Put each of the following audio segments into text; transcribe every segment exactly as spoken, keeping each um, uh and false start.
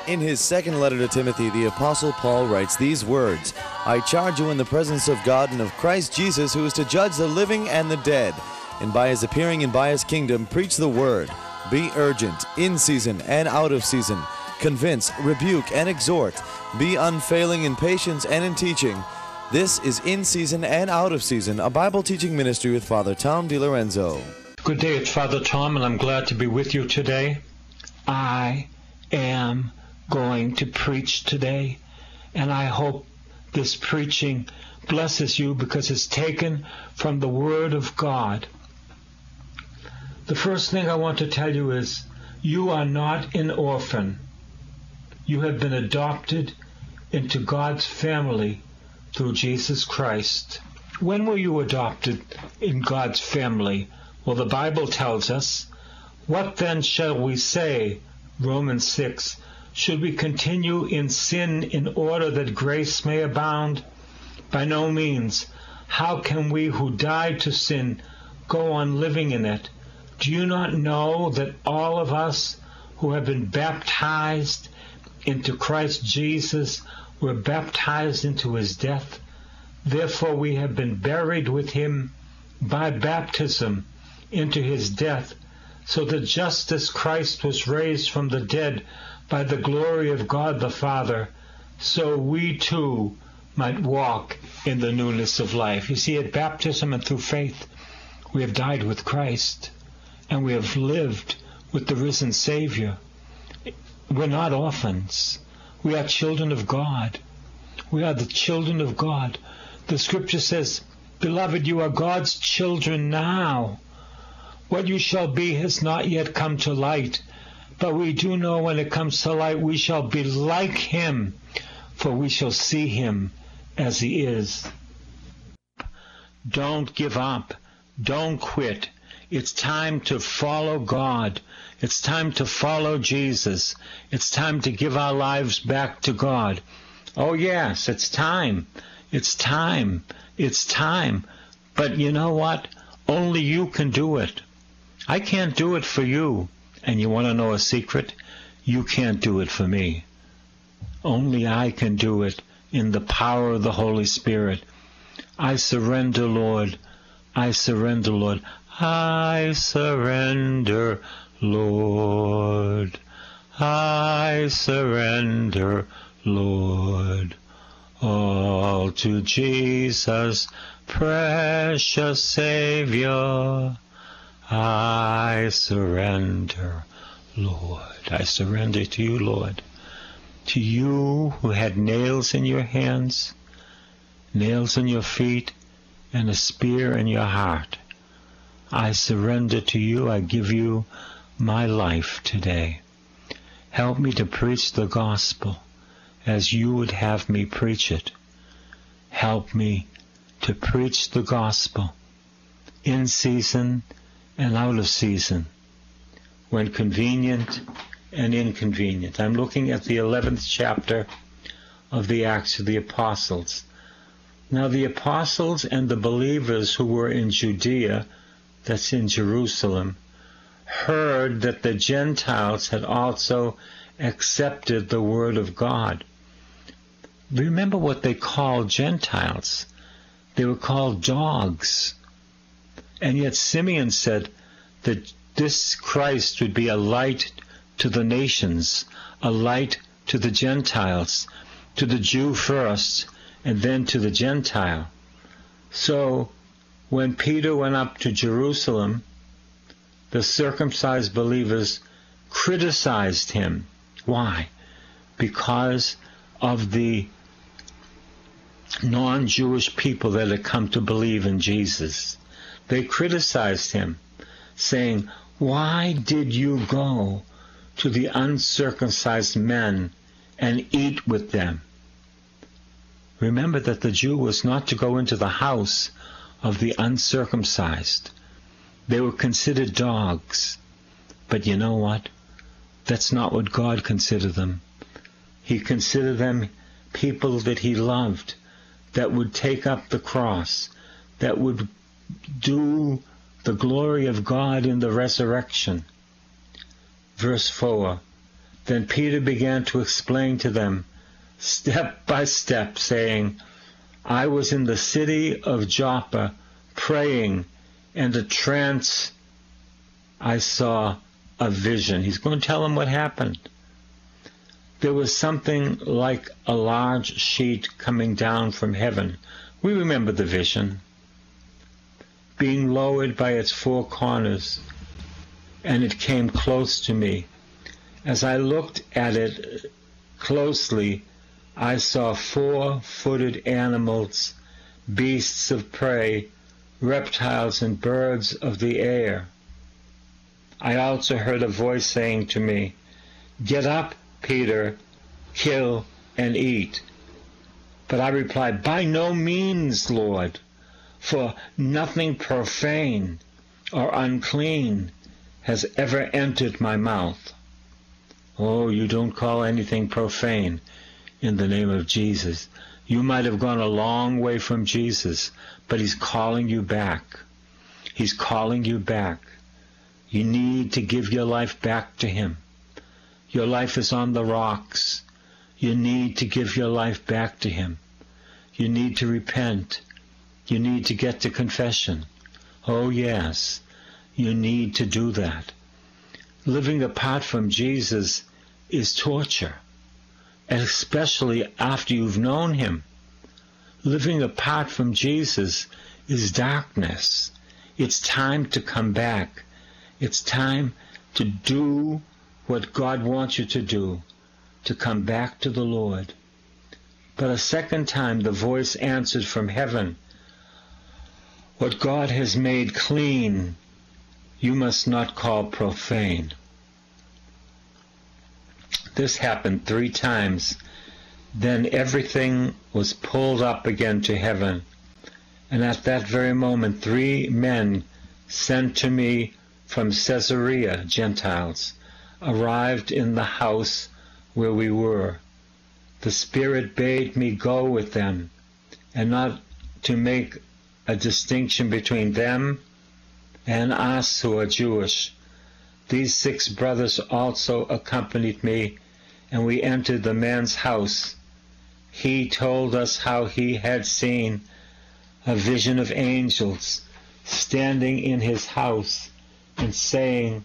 In his second letter to Timothy, the Apostle Paul writes these words, I charge you in the presence of God and of Christ Jesus, who is to judge the living and the dead, and by his appearing and by his kingdom, preach the word. Be urgent, in season and out of season. Convince, rebuke, and exhort. Be unfailing in patience and in teaching. This is In Season and Out of Season, a Bible teaching ministry with Father Tom DiLorenzo. Good day, it's Father Tom, and I'm glad to be with you today. I am going to preach today, and I hope this preaching blesses you because it's taken from the Word of God. The first thing I want to tell you is you are not an orphan. You have been adopted into God's family through Jesus Christ. When were you adopted in God's family? Well, the Bible tells us, what then shall we say? Romans six. Should we continue in sin in order that grace may abound? By no means. How can we who died to sin go on living in it? Do you not know that all of us who have been baptized into Christ Jesus were baptized into his death? Therefore we have been buried with him by baptism into his death, so that just as Christ was raised from the dead by the glory of God the Father, so we too might walk in the newness of life. You see, at baptism and through faith, we have died with Christ, and we have lived with the risen Savior. We're not orphans. We are children of God. We are the children of God. The Scripture says, Beloved, you are God's children now. What you shall be has not yet come to light. But we do know when it comes to light, we shall be like him, for we shall see him as he is. Don't give up. Don't quit. It's time to follow God. It's time to follow Jesus. It's time to give our lives back to God. Oh yes, it's time. It's time. It's time. But you know what? Only you can do it. I can't do it for you. And you want to know a secret? You can't do it for me. Only I can do it in the power of the Holy Spirit. I surrender, Lord. I surrender, Lord. I surrender, Lord. I surrender, Lord. All to Jesus, precious Savior. I surrender, Lord. I surrender to you, Lord. To you who had nails in your hands, nails in your feet, and a spear in your heart. I surrender to you. I give you my life today. Help me to preach the gospel as you would have me preach it. Help me to preach the gospel in season and out of season, when convenient and inconvenient. I'm looking at the eleventh chapter of the Acts of the Apostles. Now the apostles and the believers who were in Judea, that's in Jerusalem, heard that the Gentiles had also accepted the word of God. Remember what they called Gentiles. They were called dogs. And yet Simeon said that this Christ would be a light to the nations, a light to the Gentiles, to the Jew first, and then to the Gentile. So when Peter went up to Jerusalem, the circumcised believers criticized him. Why? Because of the non-Jewish people that had come to believe in Jesus. They criticized him, saying, Why did you go to the uncircumcised men and eat with them? Remember that the Jew was not to go into the house of the uncircumcised. They were considered dogs. But you know what? That's not what God considered them. He considered them people that he loved, that would take up the cross, that would do the glory of God in the resurrection. Verse four, Then Peter began to explain to them, step by step, saying, I was in the city of Joppa praying, and a trance I saw a vision. He's going to tell them what happened. There was something like a large sheet coming down from heaven. We remember the vision. Being lowered by its four corners, and it came close to me. As I looked at it closely, I saw four-footed animals, beasts of prey, reptiles, and birds of the air. I also heard a voice saying to me, Get up, Peter, kill and eat. But I replied, By no means, Lord, for nothing profane or unclean has ever entered my mouth. Oh, you don't call anything profane in the name of Jesus. You might have gone a long way from Jesus, but he's calling you back. He's calling you back. You need to give your life back to him. Your life is on the rocks. You need to give your life back to him. You need to repent. You need to get to confession. Oh yes, you need to do that. Living apart from Jesus is torture, especially after you've known him. Living apart from Jesus is darkness. It's time to come back. It's time to do what God wants you to do, to come back to the Lord. But a second time the voice answered from heaven, What God has made clean, you must not call profane. This happened three times. Then everything was pulled up again to heaven. And at that very moment, three men sent to me from Caesarea, Gentiles, arrived in the house where we were. The Spirit bade me go with them, and not to make a distinction between them and us who are Jewish. These six brothers also accompanied me, and we entered the man's house. He told us how he had seen a vision of angels standing in his house and saying,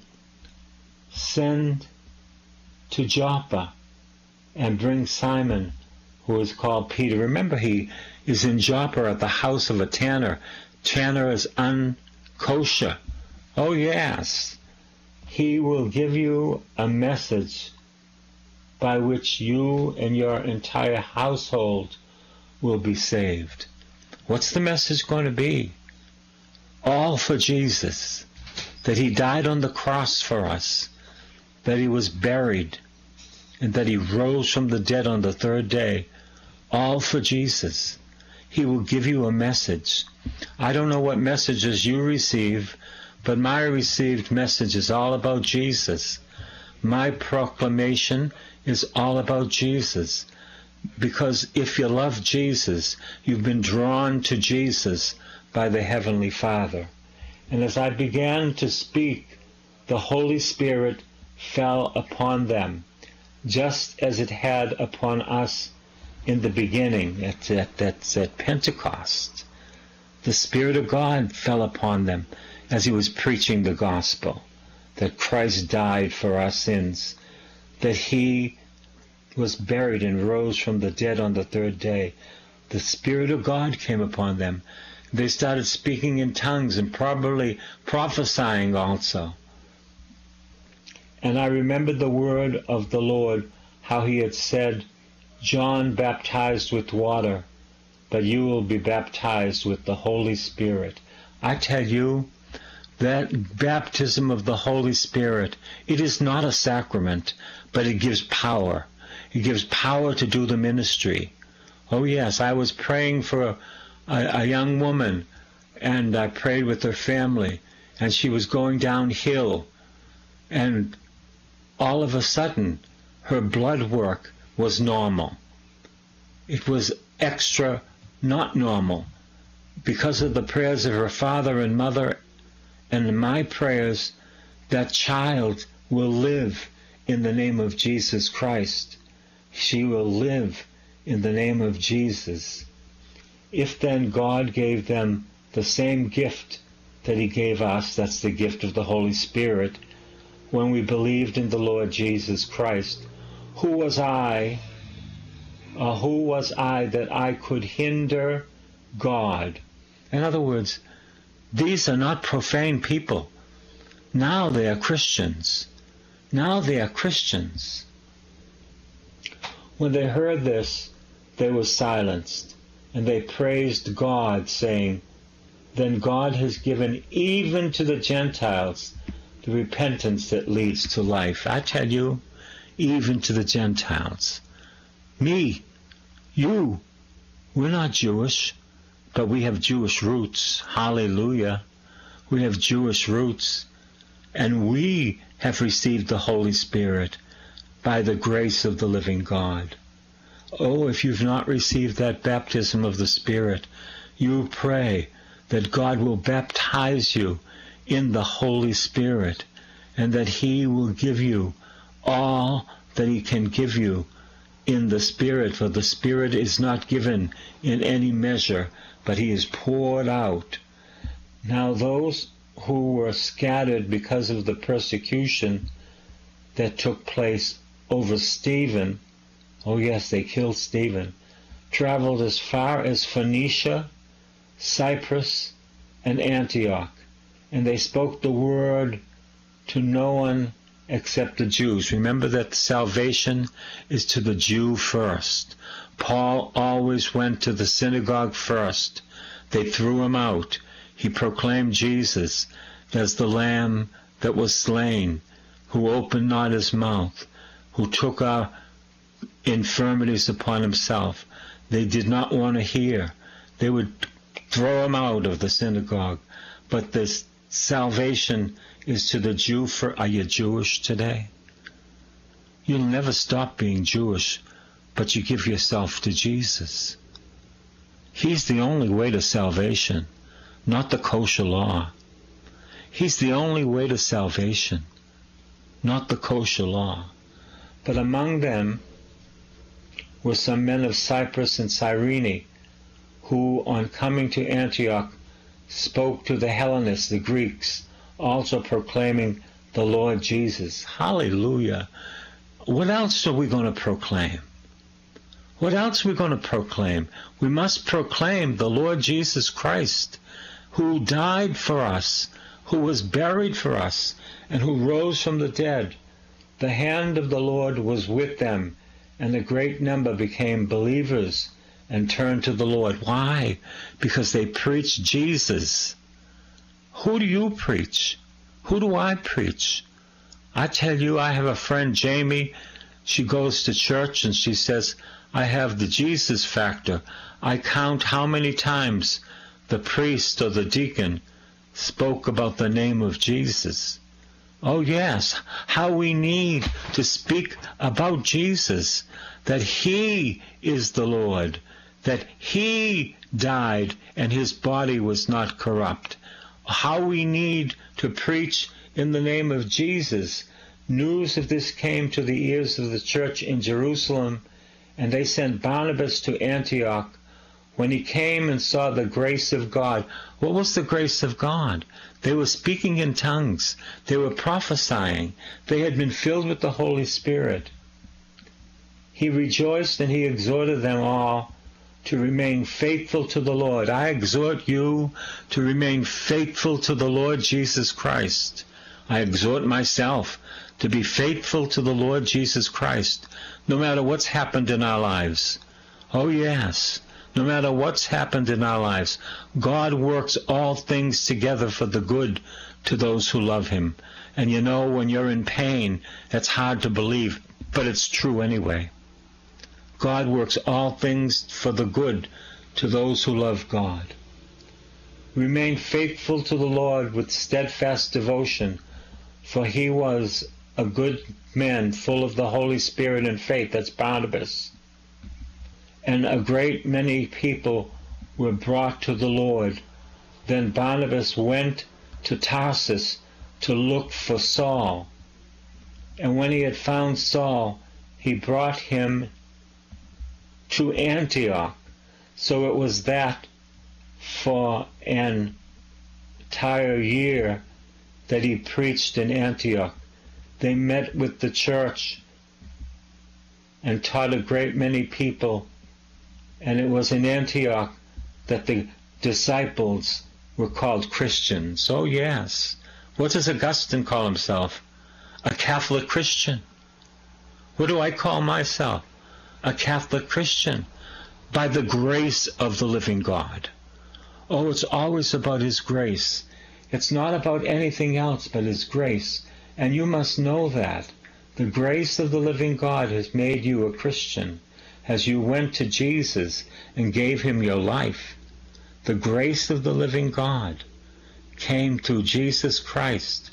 Send to Joppa and bring Simon, who is called Peter. Remember, he is in Joppa at the house of a tanner. Tanner is unkosher. Oh yes, he will give you a message by which you and your entire household will be saved. What's the message going to be? All for Jesus, that he died on the cross for us, that he was buried, and that he rose from the dead on the third day. All for Jesus. He will give you a message. I don't know what messages you receive, but my received message is all about Jesus. My proclamation is all about Jesus. Because if you love Jesus, you've been drawn to Jesus by the Heavenly Father. And as I began to speak, the Holy Spirit fell upon them, just as it had upon us in the beginning at, at, at, at Pentecost. The Spirit of God fell upon them as he was preaching the gospel, that Christ died for our sins, that he was buried and rose from the dead on the third day. The Spirit of God came upon them. They started speaking in tongues and probably prophesying also. And I remembered the word of the Lord, how he had said, John baptized with water, but you will be baptized with the Holy Spirit. I tell you, that baptism of the Holy Spirit, it is not a sacrament, but it gives power. It gives power to do the ministry. Oh yes, I was praying for a, a, a young woman, and I prayed with her family, and she was going downhill, and all of a sudden, her blood work was normal. It was extra not normal. Because of the prayers of her father and mother and my prayers, that child will live in the name of Jesus Christ. She will live in the name of Jesus. If then God gave them the same gift that he gave us, that's the gift of the Holy Spirit, when we believed in the Lord Jesus Christ, who was I, uh, who was I that I could hinder God? In other words, these are not profane people. Now they are Christians. Now they are Christians. When they heard this, they were silenced, and they praised God, saying, "Then God has given even to the Gentiles the repentance that leads to life." I tell you, even to the Gentiles. Me, you, we're not Jewish, but we have Jewish roots. Hallelujah. We have Jewish roots, and we have received the Holy Spirit by the grace of the living God. Oh, if you've not received that baptism of the Spirit, you pray that God will baptize you in the Holy Spirit, and that he will give you all that he can give you in the Spirit, for the Spirit is not given in any measure, but he is poured out. Now those who were scattered because of the persecution that took place over Stephen, oh yes, they killed Stephen, traveled as far as Phoenicia, Cyprus, and Antioch, and they spoke the word to no one except the Jews. Remember that salvation is to the Jew first. Paul always went to the synagogue first. They threw him out. He proclaimed Jesus as the Lamb that was slain, who opened not his mouth, who took our infirmities upon himself. They did not want to hear. They would throw him out of the synagogue. But this salvation is to the Jew. For, are you Jewish today? You'll never stop being Jewish, but you give yourself to Jesus. He's the only way to salvation, not the kosher law. He's the only way to salvation, not the kosher law. But among them were some men of Cyprus and Cyrene, who, on coming to Antioch, spoke to the Hellenists, the Greeks, also proclaiming the Lord Jesus. Hallelujah. What else are we going to proclaim? What else are we going to proclaim? We must proclaim the Lord Jesus Christ, who died for us, who was buried for us, and who rose from the dead. The hand of the Lord was with them, and a great number became believers and turned to the Lord. Why? Because they preached Jesus. Who do you preach? Who do I preach? I tell you, I have a friend, Jamie. She goes to church and she says, I have the Jesus factor. I count how many times the priest or the deacon spoke about the name of Jesus. Oh yes, how we need to speak about Jesus, that he is the Lord, that he died and his body was not corrupt. How we need to preach in the name of Jesus. News of this came to the ears of the church in Jerusalem, and they sent Barnabas to Antioch. When he came and saw the grace of God, what was the grace of God? They were speaking in tongues. They were prophesying. They had been filled with the Holy Spirit. He rejoiced and he exhorted them all to remain faithful to the Lord. I exhort you to remain faithful to the Lord Jesus Christ. I exhort myself to be faithful to the Lord Jesus Christ, no matter what's happened in our lives. Oh yes, no matter what's happened in our lives, God works all things together for the good to those who love him. And you know, when you're in pain, it's hard to believe, but it's true anyway. God works all things for the good to those who love God. Remain faithful to the Lord with steadfast devotion, for he was a good man, full of the Holy Spirit and faith. That's Barnabas. And a great many people were brought to the Lord. Then Barnabas went to Tarsus to look for Saul. And when he had found Saul, he brought him to Antioch. So it was that for an entire year that he preached in Antioch. They met with the church and taught a great many people. And it was in Antioch that the disciples were called Christians. Oh yes. What does Augustine call himself? A Catholic Christian. What do I call myself? A Catholic Christian. By the grace of the living God. Oh, it's always about His grace. It's not about anything else but His grace. And you must know that. The grace of the living God has made you a Christian. As you went to Jesus and gave Him your life, the grace of the living God came through Jesus Christ.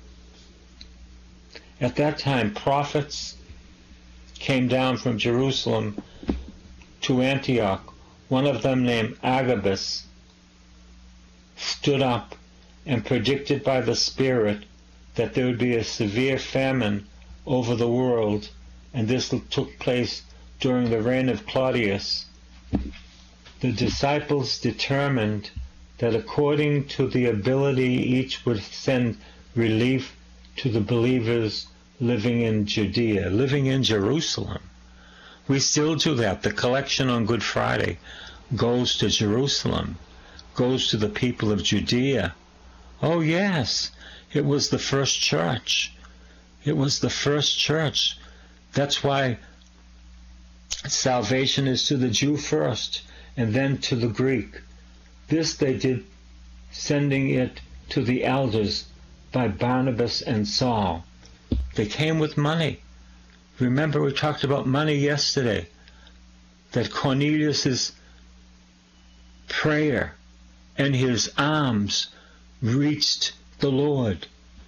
At that time, prophets came down from Jerusalem to Antioch. One of them, named Agabus, stood up and predicted by the Spirit that there would be a severe famine over the world, and this took place during the reign of Claudius. The disciples determined that according to the ability each would send relief to the believers living in Judea, living in Jerusalem. We still do that. The collection on Good Friday goes to Jerusalem, goes to the people of Judea. Oh yes, it was the first church. It was the first church. That's why salvation is to the Jew first, and then to the Greek. This they did, sending it to the elders by Barnabas and Saul. They came with money. Remember, we talked about money yesterday, that Cornelius's prayer and his alms reached the Lord.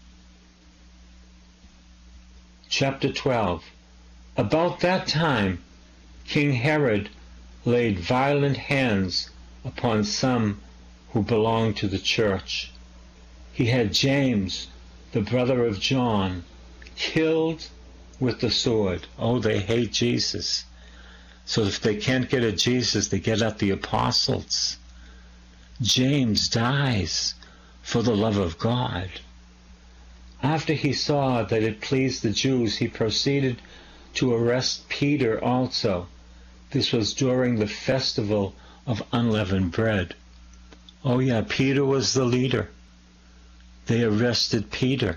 Chapter twelve. About that time, King Herod laid violent hands upon some who belonged to the church. He had James, the brother of John, killed with the sword. Oh, they hate Jesus. So if they can't get at Jesus, they get at the apostles. James dies for the love of God. After he saw that it pleased the Jews, he proceeded to arrest Peter also. This was during the festival of unleavened bread. Oh yeah, Peter was the leader. They arrested Peter.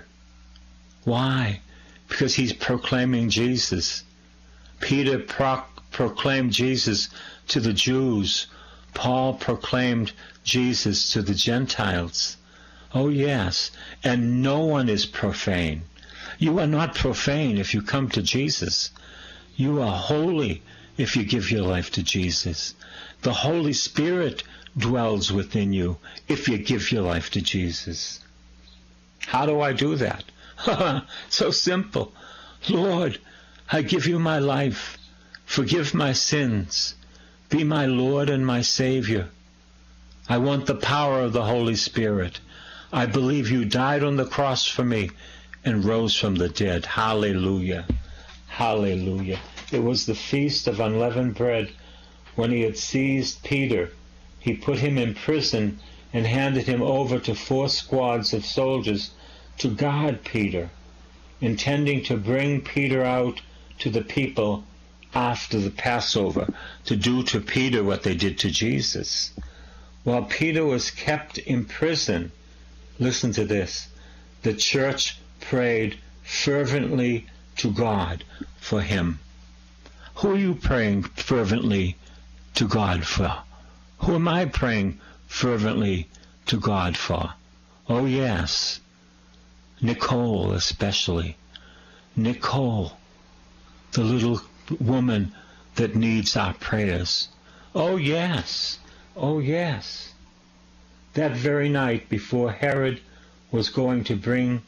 Why? Because he's proclaiming Jesus. Peter pro- proclaimed Jesus to the Jews. Paul proclaimed Jesus to the Gentiles. Oh yes, and no one is profane. You are not profane if you come to Jesus. You are holy if you give your life to Jesus. The Holy Spirit dwells within you if you give your life to Jesus. How do I do that? So simple. Lord, I give you my life. Forgive my sins. Be my Lord and my Savior. I want the power of the Holy Spirit. I believe you died on the cross for me and rose from the dead. Hallelujah. Hallelujah. It was the feast of unleavened bread. When he had seized Peter, he put him in prison and handed him over to four squads of soldiers to guard Peter, intending to bring Peter out to the people after the Passover, to do to Peter what they did to Jesus. While Peter was kept in prison, listen to this, the church prayed fervently to God for him. Who are you praying fervently to God for? Who am I praying fervently to God for? Oh yes, Nicole especially. Nicole, the little woman that needs our prayers. Oh yes, oh yes. That very night before Herod was going to bring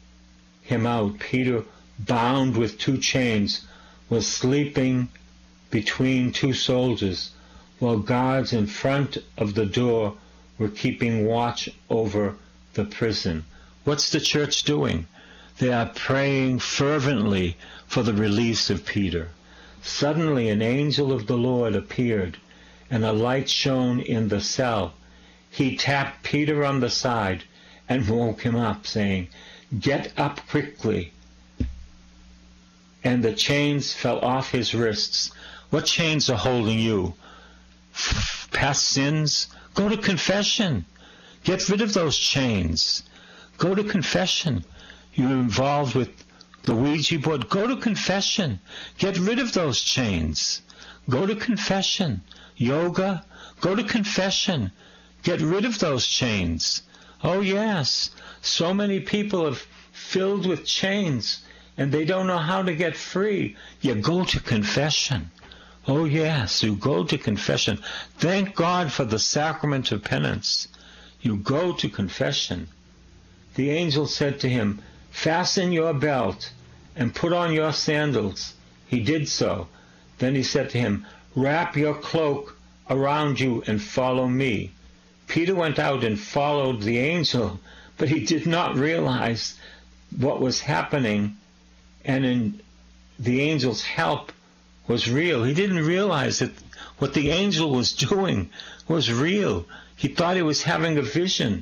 him out, Peter, bound with two chains, was sleeping between two soldiers, while guards in front of the door were keeping watch over the prison. What's the church doing? They are praying fervently for the release of Peter. Suddenly an angel of the Lord appeared, and a light shone in the cell. He tapped Peter on the side and woke him up, saying, "Get up quickly." And the chains fell off his wrists. What chains are holding you? Past sins? Go to confession. Get rid of those chains. Go to confession. You're involved with the Ouija board. Go to confession. Get rid of those chains. Go to confession. Yoga. Go to confession. Get rid of those chains. Oh yes, so many people are filled with chains and they don't know how to get free. You go to confession. Oh yes, you go to confession. Thank God for the sacrament of penance. You go to confession. The angel said to him, "Fasten your belt and put on your sandals." He did so. Then he said to him, "Wrap your cloak around you and follow me." Peter went out and followed the angel, but he did not realize what was happening, and in the angel's help was real. He didn't realize that what the angel was doing was real. He thought he was having a vision.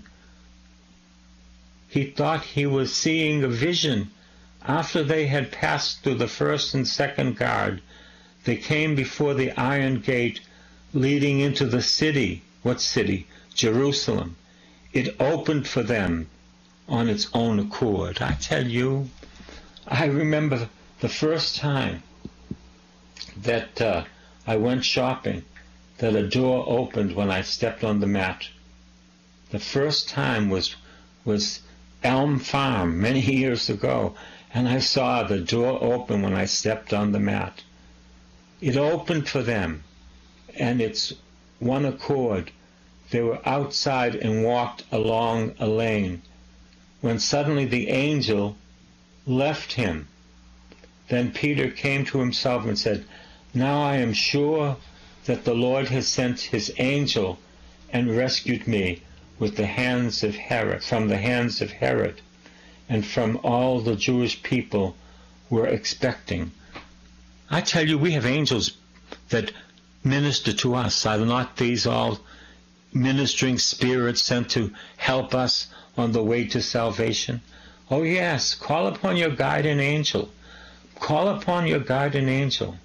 He thought he was seeing a vision. After they had passed through the first and second guard, they came before the iron gate leading into the city. What city? Jerusalem. It opened for them on its own accord. I tell you, I remember the first time that uh, I went shopping, that a door opened when I stepped on the mat. The first time was was Elm Farm many years ago, and I saw the door open when I stepped on the mat. It opened for them, and it's one accord. They were outside and walked along a lane, when suddenly the angel left him. Then Peter came to himself and said, "Now I am sure that the Lord has sent his angel and rescued me with the hands of Herod, from the hands of Herod, and from all the Jewish people were expecting." I tell you, we have angels that minister to us. Are not these all ministering spirits sent to help us on the way to salvation? Oh yes, call upon your guardian angel. Call upon your guardian angel.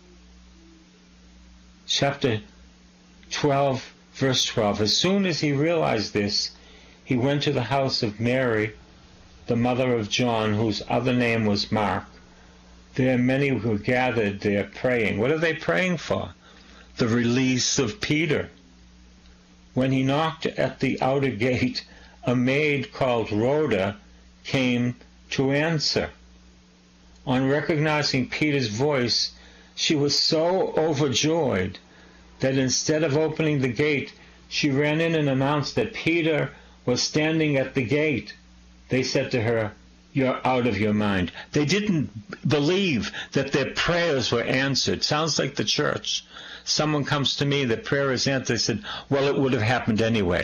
Chapter twelve, verse twelve. As soon as he realized this, he went to the house of Mary, the mother of John, whose other name was Mark. There many who gathered there praying. What are they praying for? The release of Peter. When he knocked at the outer gate, a maid called Rhoda came to answer. On recognizing Peter's voice, she was so overjoyed that instead of opening the gate, she ran in and announced that Peter was standing at the gate. They said to her, "You're out of your mind." They didn't believe that their prayers were answered. Sounds like the church. Someone comes to me, the prayer is answered. They said, "Well, it would have happened anyway."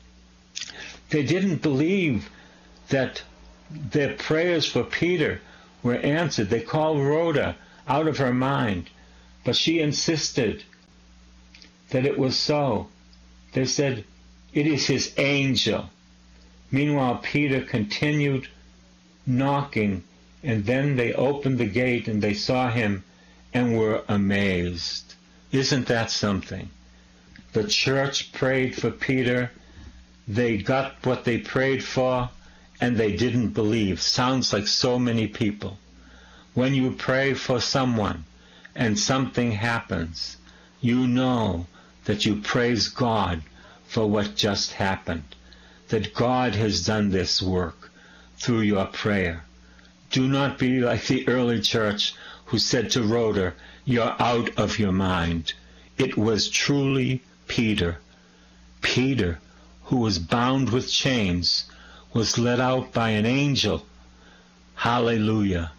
They didn't believe that their prayers for Peter were answered. They called Rhoda out of her mind, but she insisted that it was so. They said, "It is his angel." Meanwhile, Peter continued knocking, and then they opened the gate and they saw him and were amazed. Isn't that something? The church prayed for Peter. They got what they prayed for, and they didn't believe. Sounds like so many people. When you pray for someone and something happens, you know that you praise God for what just happened, that God has done this work through your prayer. Do not be like the early church who said to Rhoda, "You're out of your mind." It was truly Peter. Peter, who was bound with chains, was led out by an angel. Hallelujah.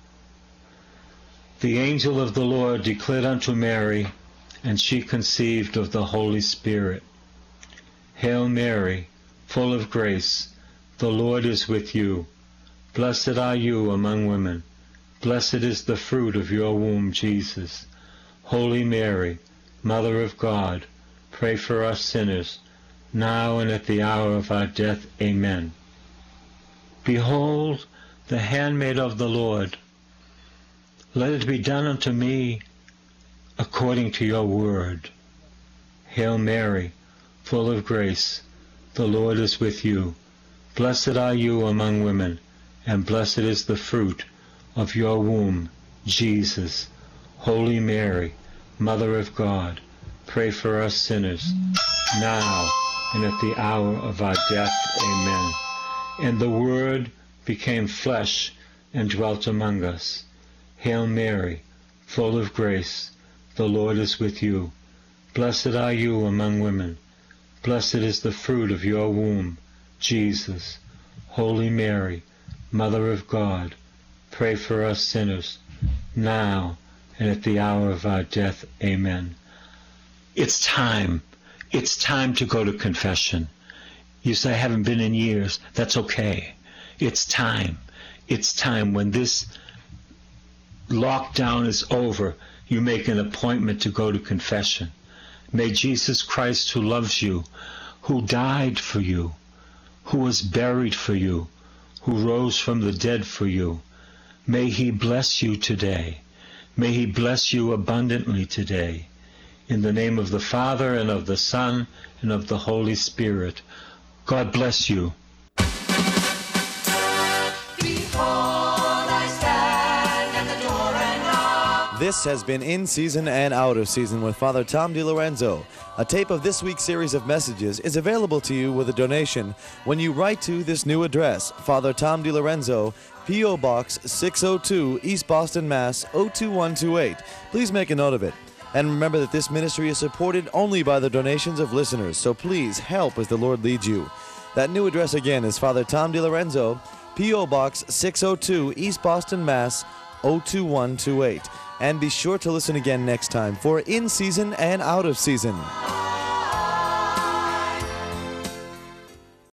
The angel of the Lord declared unto Mary, and she conceived of the Holy Spirit. Hail Mary, full of grace, the Lord is with you. Blessed are you among women. Blessed is the fruit of your womb, Jesus. Holy Mary, Mother of God, pray for us sinners, now and at the hour of our death. Amen. Behold, the handmaid of the Lord. Let it be done unto me according to your word. Hail Mary, full of grace, the Lord is with you. Blessed are you among women, and blessed is the fruit of your womb, Jesus. Holy Mary, Mother of God, pray for us sinners, now and at the hour of our death. Amen. And the Word became flesh and dwelt among us. Hail Mary, full of grace, the Lord is with you. Blessed are you among women. Blessed is the fruit of your womb, Jesus. Holy Mary, Mother of God, pray for us sinners, now and at the hour of our death. Amen. It's time. It's time to go to confession. You say, I haven't been in years. That's okay. It's time. It's time. When this lockdown is over, you make an appointment to go to confession. May Jesus Christ, who loves you, who died for you, who was buried for you, who rose from the dead for you, may he bless you today. May he bless you abundantly today. In the name of the Father, and of the Son, and of the Holy Spirit. God bless you. This has been In Season and Out of Season with Father Tom DiLorenzo. A tape of this week's series of messages is available to you with a donation when you write to this new address, Father Tom DiLorenzo, P O. Box six oh two, East Boston, Mass. oh two one two eight. Please make a note of it. And remember that this ministry is supported only by the donations of listeners, so please help as the Lord leads you. That new address again is Father Tom DiLorenzo, P O. Box six oh two, East Boston, Mass. oh two one two eight. And be sure to listen again next time for In Season and Out of Season.